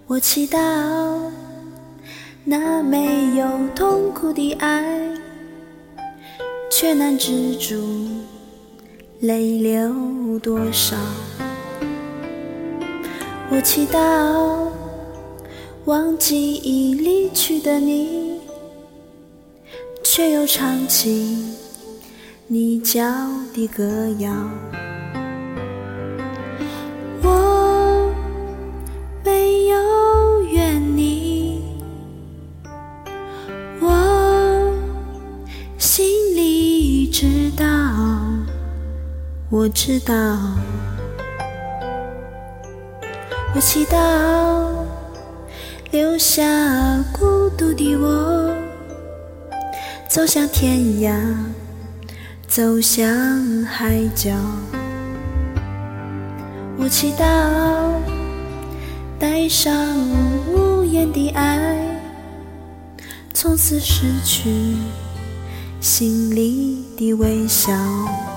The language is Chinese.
我祈祷那没有痛苦的爱，却难止住泪流多少。我祈祷忘记已离去的你，却又唱起你教的歌谣。我没有怨你，我心里知道，我知道。我祈祷留下孤独的我，走向天涯，走向海角。我祈祷带上无言的爱，从此失去心里的微笑。